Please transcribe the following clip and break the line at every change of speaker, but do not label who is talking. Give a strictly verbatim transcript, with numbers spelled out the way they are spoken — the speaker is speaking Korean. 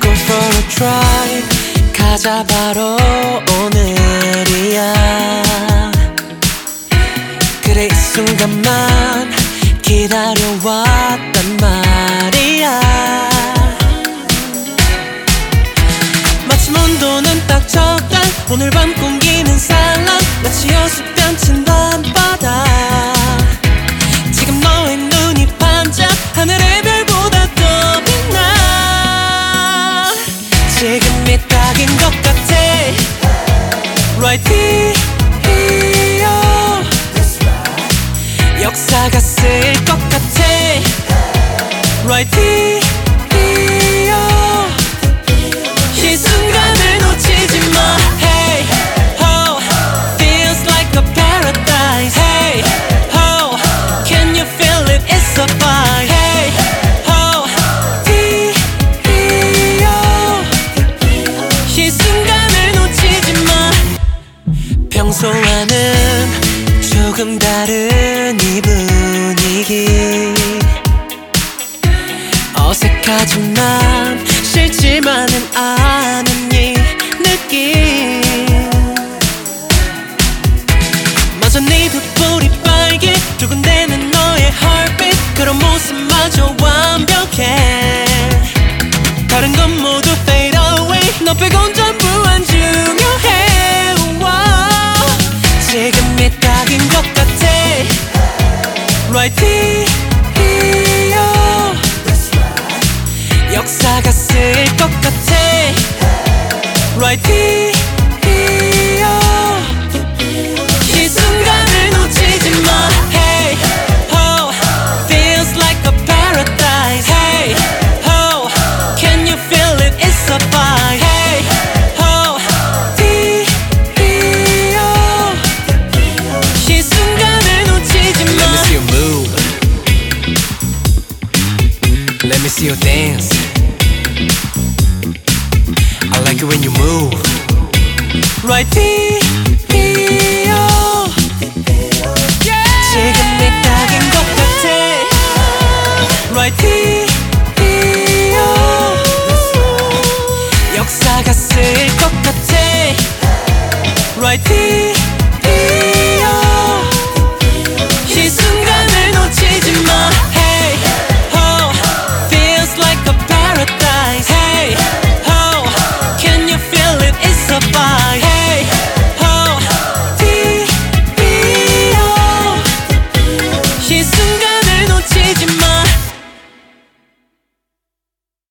go for a drive. 가자 바로 오늘이야. 그래 이 순간만 기다려왔단 말이야. 마침 온도는 딱 적당. 오늘 밤 공기는 살랑. 마치 호수 뺨친 밤바다. 지금 너의 눈이 반짝 하늘의 별보다 더 빛나. 지금이 딱인 것 같아. Right here. 역사가 쓰일 것 같아. Right here. 이 순간을 놓치지 마. Hey, oh, feels like a paradise. Hey, oh, can you feel it? It's so fine. Hey, oh, 이 순간을 놓치지 마. 평소와는 조금 다른 이 분위기. 어색하지만 싫지만은 않은 이 느낌. 마저 네 붓불이 빨개 두근대는 너의 heartbeat. 그런 모습마저 완벽해. 다른 건 모두 fade away. 너 빼곤 전부 안 중요해. 지금이 딱인 것 같아. Right here. 역사가 쓰일 것 같아. Right here. 이 순간을 놓치지 마. Hey, oh, feels like a paradise. Hey, oh, can you feel it? It's so fine. Hey, oh, 이 순간을 놓치지 마.
Let me see you move. Let me see you dance. I like it when you move.
Right here.